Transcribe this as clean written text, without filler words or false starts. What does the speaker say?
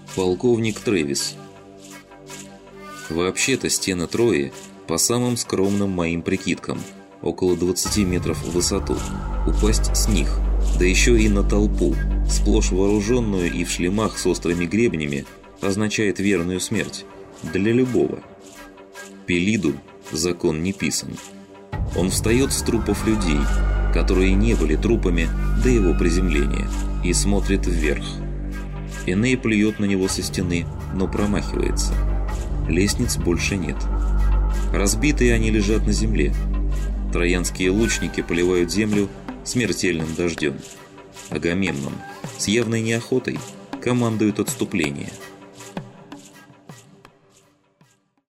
Полковник Трэвис. Вообще-то стены Трои, по самым скромным моим прикидкам, около 20 метров в высоту. Упасть с них, да еще и на толпу, сплошь вооруженную и в шлемах с острыми гребнями, означает верную смерть. Для любого. Пелиду закон не писан. Он встает с трупов людей, которые не были трупами до его приземления, и смотрит вверх. Эней плюет на него со стены, но промахивается. Лестниц больше нет. Разбитые они лежат на земле. Троянские лучники поливают землю смертельным дождем. Агамемнон с явной неохотой командует отступление.